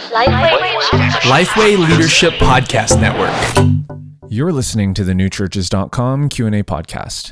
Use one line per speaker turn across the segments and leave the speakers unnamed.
Lifeway Leadership Podcast Network.
You're listening to the newchurches.com Q&A podcast.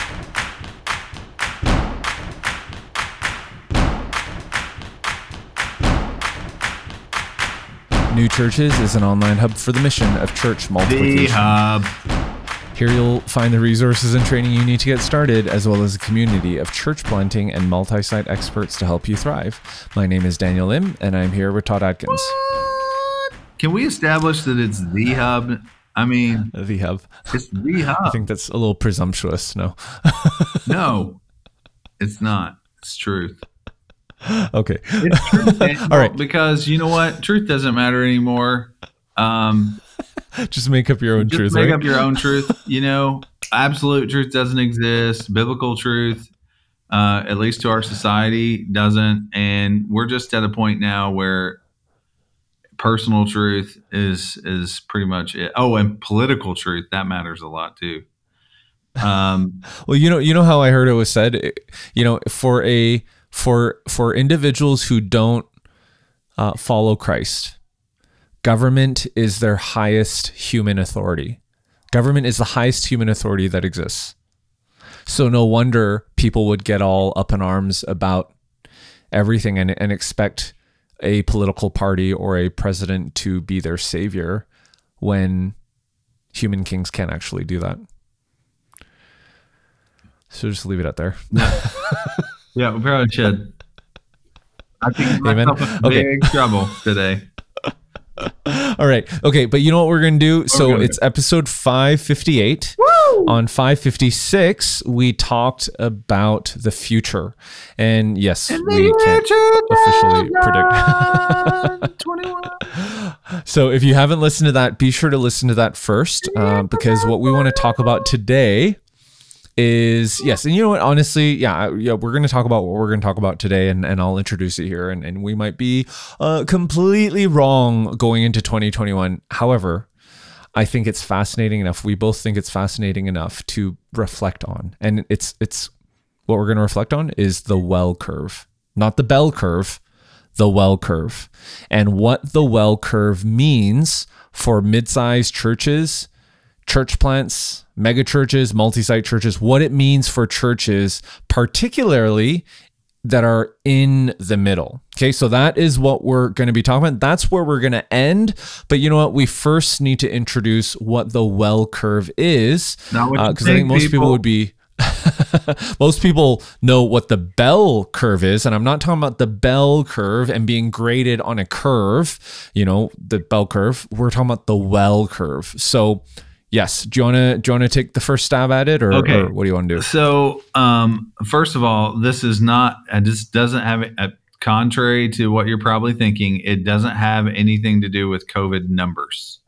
New Churches is an online hub for the mission of church multiplication.
The hub.
Here you'll find the resources and training you need to get started, as well as a community of church planting and multi-site experts to help you thrive. My name is Daniel Lim, and I'm here with Todd Atkins.
Can we establish that it's the hub? I mean,
The hub.
it's the hub.
I think that's a little presumptuous, no?
No, it's not. It's truth.
Okay.
It's truth.
All right.
Because you know what? Truth doesn't matter anymore.
Just make up your own truth,
Make
right?
up your own truth. You know, absolute truth doesn't exist. Biblical truth, at least to our society, doesn't. And we're just at a point now where personal truth is pretty much it. Oh, and political truth, that matters a lot too.
Well, you know how I heard it was said, for individuals who don't follow Christ, government is their highest human authority. Government is the highest human authority that exists. So no wonder people would get all up in arms about everything and expect a political party or a president to be their savior when human kings can't actually do that. So just leave it out there.
Yeah, we probably should. I think
Amen.
myself in big trouble today.
All right. Okay. But you know what we're going to do? So it's episode 558. Woo! On 556, we talked about the future. And yes, we can't officially predict.
21.
So if you haven't listened to that, be sure to listen to that first, because what we want to talk about today is, yes, and you know what, honestly, yeah, we're going to talk about what we're going to talk about today, and I'll introduce it here, and we might be completely wrong going into 2021. However, I think it's fascinating enough. We both think it's fascinating enough to reflect on, and it's what we're going to reflect on is the well curve, not the bell curve, the well curve, and what the well curve means for mid-sized churches, church plants, mega churches, multi-site churches, what it means for churches, particularly that are in the middle. Okay, so that is what we're going to be talking about. That's where we're going to end. But you know what? We first need to introduce what the well curve is, because I think most people would be. Most people know what the bell curve is, and I'm not talking about the bell curve and being graded on a curve, the bell curve. We're talking about the well curve. So yes, do you want to take the first stab at it, or what do you want to do?
So, first of all, this doesn't have contrary to what you're probably thinking, it doesn't have anything to do with COVID numbers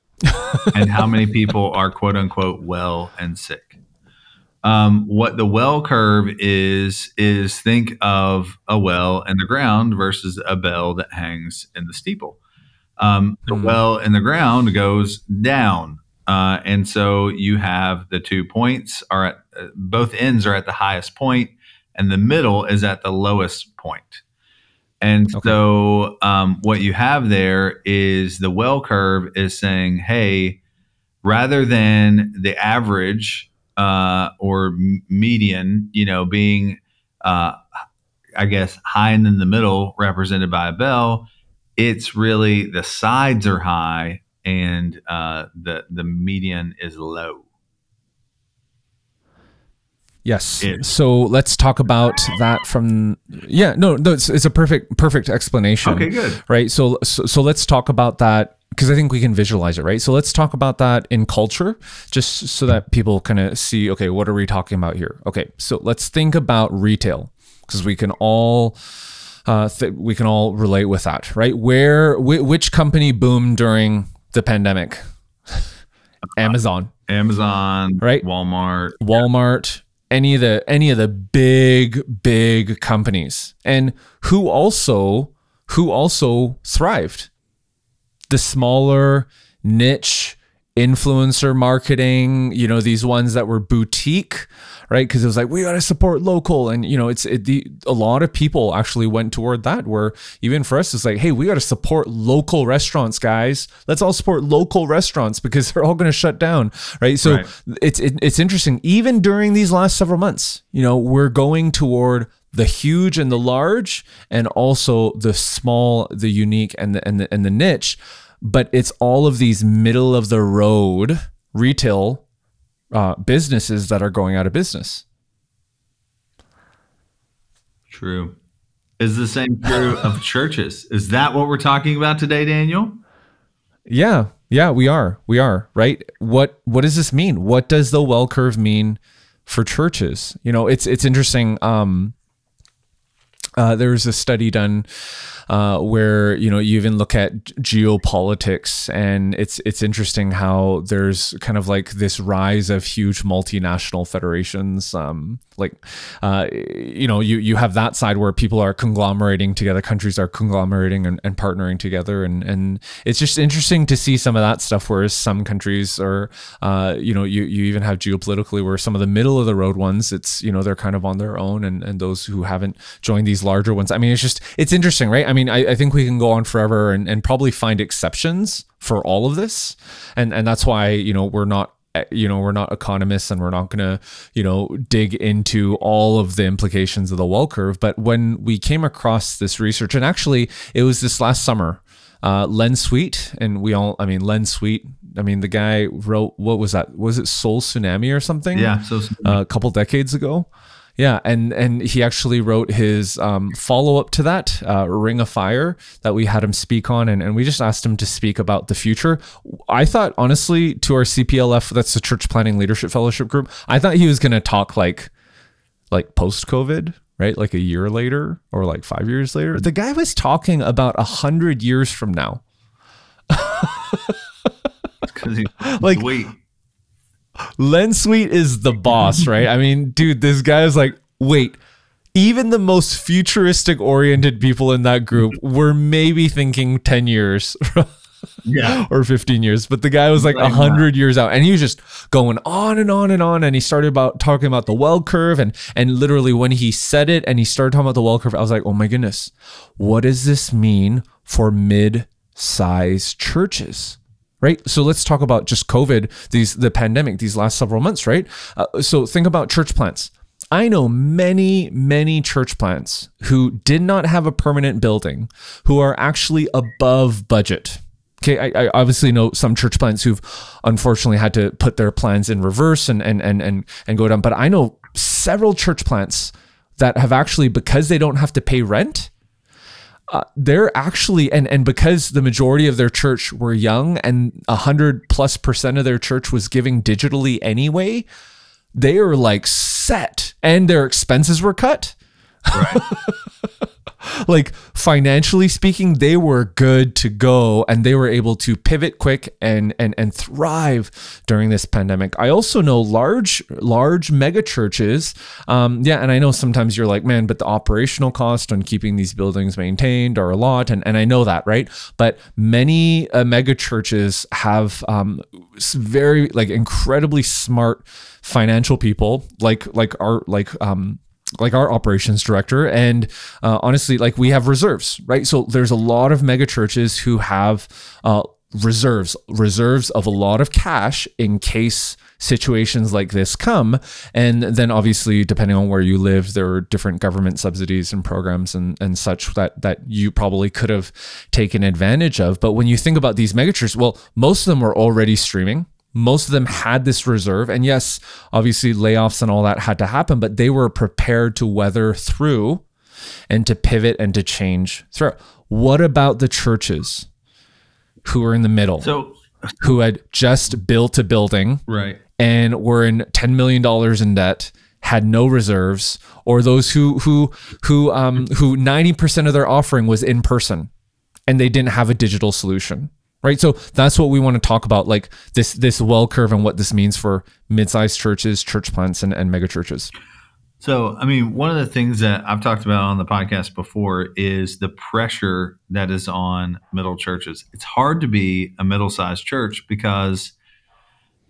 and how many people are quote unquote well and sick. What the well curve is think of a well in the ground versus a bell that hangs in the steeple. The well in the ground goes down. And so you have the 2 points are at both ends are at the highest point, and the middle is at the lowest point. And so what you have there is the well curve is saying, hey, rather than the average or median, being, I guess, high and in the middle represented by a bell, it's really the sides are high and the median is low.
Yes. So let's talk about that from. Yeah. No. It's a perfect explanation.
Okay. Good.
Right. So let's talk about that, because I think we can visualize it. Right. So let's talk about that in culture, just so that people kind of see. Okay, what are we talking about here? Okay. So let's think about retail, because we can all. We can all relate with that, right? Which company boomed during the pandemic? Amazon, right? Walmart, any of the big companies, and who also thrived? The smaller niche influencer marketing, these ones that were boutique, right? Because it was like, we got to support local. And, a lot of people actually went toward that, where even for us, it's like, hey, we got to support local restaurants, guys. Let's all support local restaurants because they're all going to shut down, right? So
Right.
It's interesting. Even during these last several months, we're going toward the huge and the large, and also the small, the unique, and the niche. But it's all of these middle of the road retail businesses that are going out of business.
True. Is the same true of churches? Is that what we're talking about today, Daniel?
Yeah, we are, right? What does this mean? What does the well curve mean for churches? It's interesting. There's a study done where you even look at geopolitics, and it's interesting how there's kind of like this rise of huge multinational federations. You have that side where people are conglomerating together, countries are conglomerating and partnering together, and it's just interesting to see some of that stuff. Whereas some countries are, you even have geopolitically where some of the middle of the road ones, it's they're kind of on their own, and those who haven't joined these larger ones. I mean, it's interesting, right? I mean, I think we can go on forever and probably find exceptions for all of this. And that's why, we're not economists, and we're not going to, dig into all of the implications of the well curve. But when we came across this research, and actually it was this last summer, Len Sweet, Len Sweet, the guy wrote, what was that? Was it Soul Tsunami or something?
Yeah. So
A couple decades ago. Yeah, and he actually wrote his follow-up to that, Ring of Fire, that we had him speak on, and we just asked him to speak about the future. I thought, honestly, to our CPLF, that's the Church Planning Leadership Fellowship group, I thought he was going to talk like post-COVID, right? Like a year later or like 5 years later. The guy was talking about 100 years from now.
because he's
Like-
sweet.
Len Sweet is the boss, right? I mean, dude, this guy is like, wait, even the most futuristic oriented people in that group were maybe thinking 10 years
Yeah.
or 15 years, but the guy was like 100 years out, and he was just going on and on and on. And he started talking about the well curve, and literally when he said it and he started talking about the well curve, I was like, oh my goodness, what does this mean for mid-sized churches? Right. So let's talk about just COVID, the pandemic, these last several months, right? So think about church plants. I know many, many church plants who did not have a permanent building, who are actually above budget. Okay, I obviously know some church plants who've unfortunately had to put their plans in reverse and go down. But I know several church plants that have actually, because they don't have to pay rent, they're actually, and because the majority of their church were young and 100+% of their church was giving digitally anyway, they are like set, and their expenses were cut.
Right.
Like financially speaking, they were good to go, and they were able to pivot quick and thrive during this pandemic. I also know large mega churches. And I know sometimes you're like, man, but the operational cost on keeping these buildings maintained are a lot. And I know that, right? But many mega churches have very incredibly smart financial people like our operations director. And honestly, we have reserves, right? So there's a lot of mega churches who have reserves of a lot of cash in case situations like this come. And then obviously, depending on where you live, there are different government subsidies and programs and such that you probably could have taken advantage of. But when you think about these mega churches, well, most of them were already streaming. Most of them had this reserve, and yes, obviously layoffs and all that had to happen, but they were prepared to weather through and to pivot and to change through. What about the churches who were in the middle, who had just built a building,
Right.
and were in $10 million in debt, had no reserves, or those who 90% of their offering was in person and they didn't have a digital solution? Right. So that's what we want to talk about, like this well curve and what this means for mid-sized churches, church plants, and mega churches.
So, I mean, one of the things that I've talked about on the podcast before is the pressure that is on middle churches. It's hard to be a middle-sized church because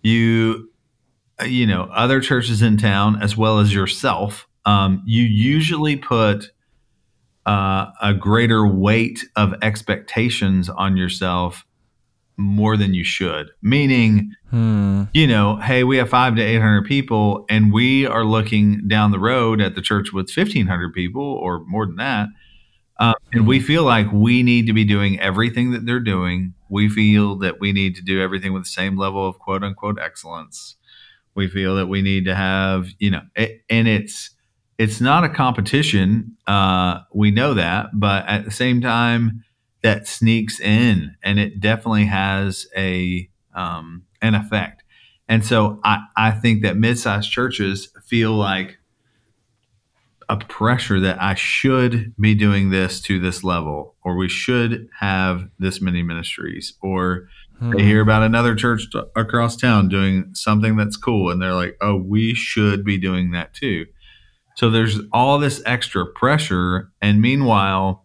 other churches in town as well as yourself, you usually put a greater weight of expectations on yourself more than you should. Meaning, hey, we have 500 to 800 people, and we are looking down the road at the church with 1,500 people or more than that. And we feel like we need to be doing everything that they're doing. We feel that we need to do everything with the same level of quote unquote excellence. We feel that we need to have, and it's not a competition. We know that, but at the same time, that sneaks in, and it definitely has an effect. And so I think that mid-sized churches feel like a pressure that I should be doing this to this level, or we should have this many ministries, or they hear about another church across town doing something that's cool, and they're like, oh, we should be doing that too. So there's all this extra pressure, and meanwhile,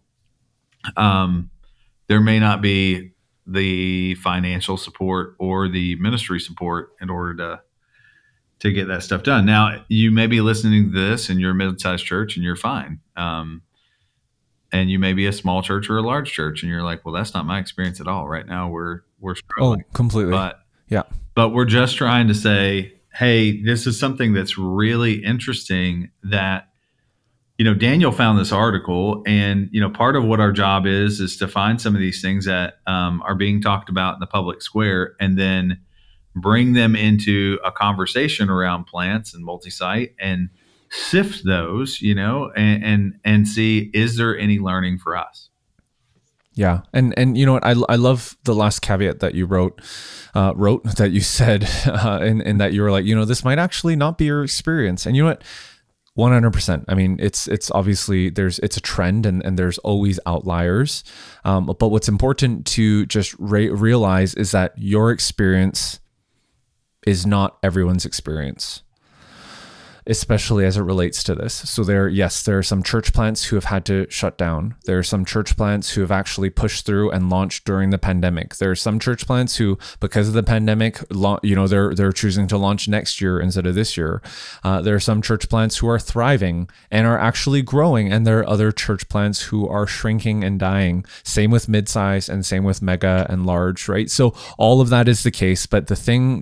there may not be the financial support or the ministry support in order to get that stuff done. Now, you may be listening to this and you're a mid-sized church and you're fine. And you may be a small church or a large church and you're like, well, that's not my experience at all. Right now we're struggling.
Oh, completely.
But we're just trying to say, hey, this is something that's really interesting that, Daniel found this article, and, part of what our job is to find some of these things that are being talked about in the public square and then bring them into a conversation around plants and multi-site and sift those, and see, is there any learning for us?
Yeah. And you know what? I love the last caveat that you wrote that you said, and that you were like, this might actually not be your experience. And you know what? 100%. I mean, it's obviously it's a trend and there's always outliers. But what's important to just realize is that your experience is not everyone's experience, especially as it relates to this. So there are some church plants who have had to shut down. There are some church plants who have actually pushed through and launched during the pandemic. There are some church plants who, because of the pandemic, they're choosing to launch next year instead of this year. There are some church plants who are thriving and are actually growing, and there are other church plants who are shrinking and dying. Same with mid-size and same with mega and large, right? So all of that is the case. But the thing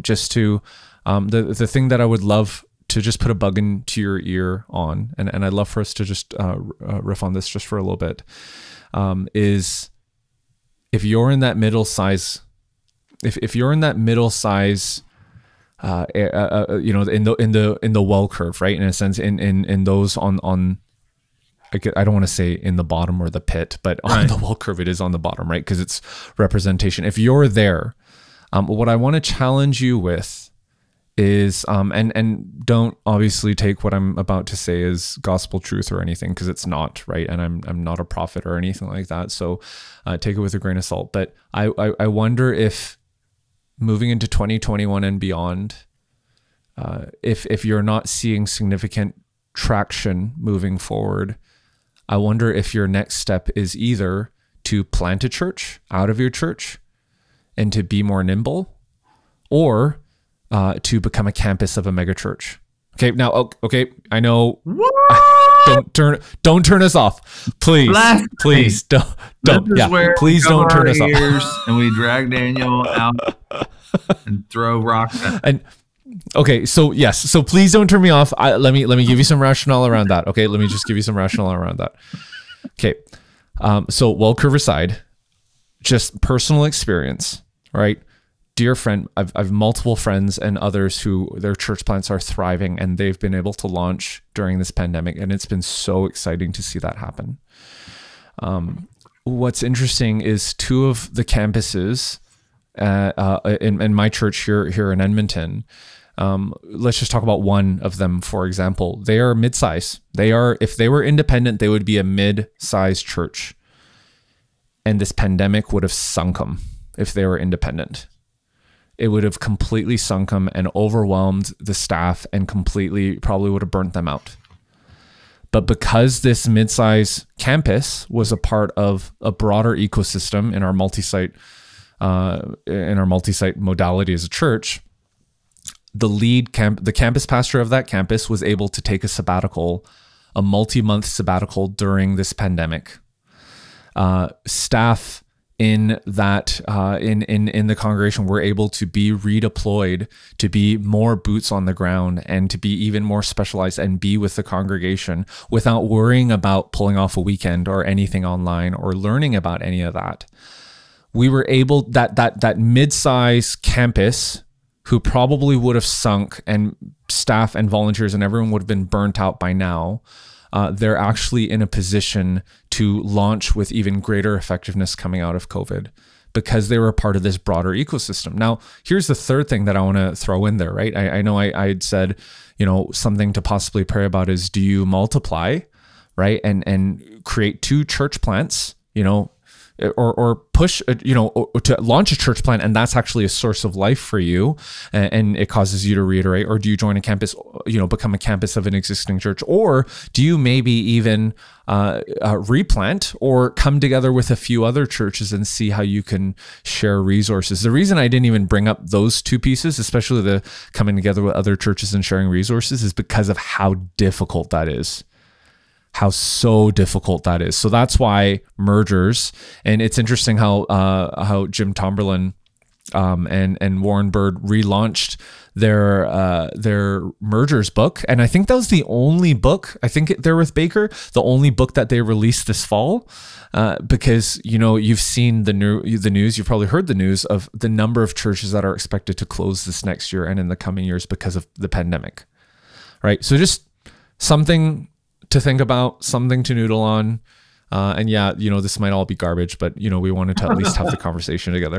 the thing that I would love to just put a bug into your ear on, and I'd love for us to just riff on this just for a little bit, is if you're in that middle size, if you're in that middle size, in the well curve, right? In a sense, in those on I don't want to say in the bottom or the pit, but on the well curve, it is on the bottom, right? Because it's representation. If you're there, what I want to challenge you with is and don't obviously take what I'm about to say as gospel truth or anything, because it's not, right? And I'm not a prophet or anything like that, so take it with a grain of salt. But I wonder if moving into 2021 and beyond, if you're not seeing significant traction moving forward, I wonder if your next step is either to plant a church out of your church and to be more nimble, or to become a campus of a mega church. Okay, now, okay, I know. Don't turn us off, please. Please don't. Please don't turn us off.
And we drag Daniel out and throw rocks at him.
And okay, so yes, so please don't turn me off. Let me give you some rationale around that. Okay, let me just give you some rationale around that. Okay, so well curve aside, just personal experience, right? Dear friend, I've multiple friends and others who their church plants are thriving and they've been able to launch during this pandemic, and it's been so exciting to see that happen. What's interesting is two of the campuses in my church here in Edmonton. Let's just talk about one of them, for example. They are mid-size. If they were independent, they would be a mid-sized church, and this pandemic would have sunk them if they were independent. It would have completely sunk them and overwhelmed the staff and completely probably would have burnt them out. But because this mid-size campus was a part of a broader ecosystem in our multi-site modality as a church, the campus pastor of that campus was able to take a multi-month sabbatical during this pandemic. Staff in that in the congregation were able to be redeployed to be more boots on the ground and to be even more specialized and be with the congregation without worrying about pulling off a weekend or anything online or learning about any of that. We were able, that mid-size campus who probably would have sunk, and staff and volunteers and everyone would have been burnt out by now, they're actually in a position to launch with even greater effectiveness coming out of COVID because they were a part of this broader ecosystem. Now, here's the third thing that I want to throw in there, right? I know I had said, something to possibly pray about is, do you multiply, right? And create 2 church plants, or push, to launch a church plant, and that's actually a source of life for you, and it causes you to reiterate, or do you join a campus, become a campus of an existing church, or do you maybe even replant or come together with a few other churches and see how you can share resources? The reason I didn't even bring up those 2 pieces, especially the coming together with other churches and sharing resources, is because of how difficult that is. How so difficult that is. So that's why mergers, and it's interesting how Jim Tomberlin and Warren Bird relaunched their mergers book, and I think that was the only book. I think they're with Baker, the only book that they released this fall, because you've seen the news, you've probably heard the news of the number of churches that are expected to close this next year and in the coming years because of the pandemic, right? So just something to think about, something to noodle on. And this might all be garbage, but we wanted to at least have the conversation together.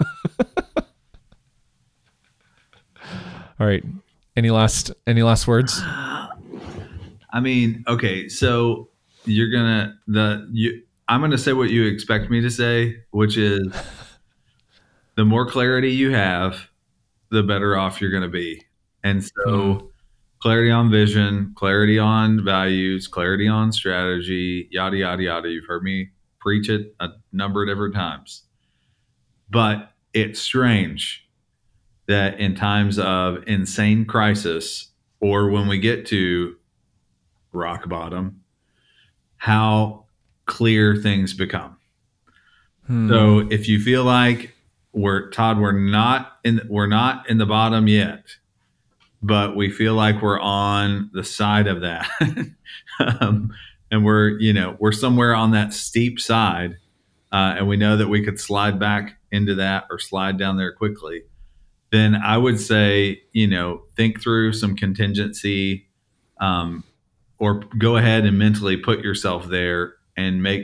All right. Any last words?
I mean, okay, so I'm gonna say what you expect me to say, which is the more clarity you have, the better off you're gonna be. And so clarity on vision, clarity on values, clarity on strategy, yada, yada, yada. You've heard me preach it a number of different times. But it's strange that in times of insane crisis, or when we get to rock bottom, how clear things become. So if you feel like we're not in the bottom yet, but we feel like we're on the side of that, and we're somewhere on that steep side, and we know that we could slide back into that or slide down there quickly, then I would say, think through some contingency, or go ahead and mentally put yourself there and make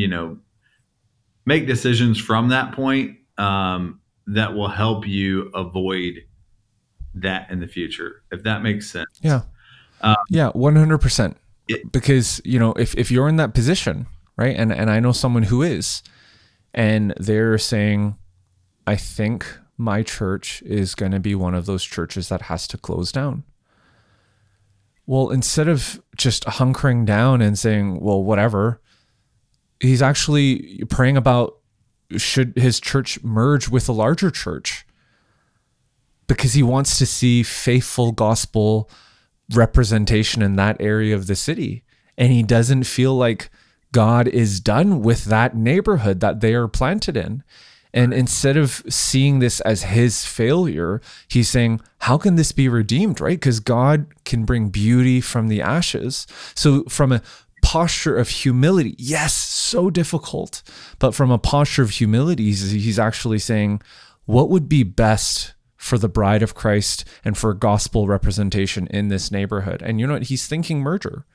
decisions from that point, that will help you avoid that in the future, if that makes sense.
Yeah. 100%. Because, if you're in that position, right. And I know someone who is, and they're saying, I think my church is going to be one of those churches that has to close down. Well, instead of just hunkering down and saying, well, whatever, he's actually praying about, should his church merge with a larger church? Because he wants to see faithful gospel representation in that area of the city. And he doesn't feel like God is done with that neighborhood that they are planted in. And instead of seeing this as his failure, he's saying, how can this be redeemed, right? Because God can bring beauty from the ashes. So from a posture of humility, yes, so difficult, but from a posture of humility, he's actually saying, what would be best for the bride of Christ and for gospel representation in this neighborhood? And you know what? He's thinking merger.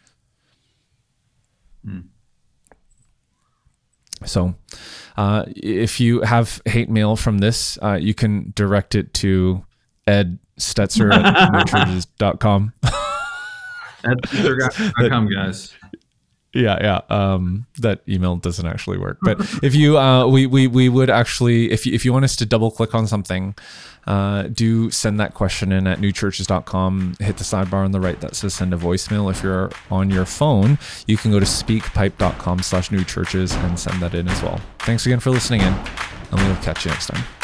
So if you have hate mail from this, you can direct it to Ed Stetzer at newchurches.com.
That's newchurches.com, guys.
Yeah. That email doesn't actually work. But if you, we would actually, if you want us to double click on something, do send that question in at newchurches.com. Hit the sidebar on the right that says send a voicemail. If you're on your phone, you can go to speakpipe.com/newchurches and send that in as well. Thanks again for listening in, and we'll catch you next time.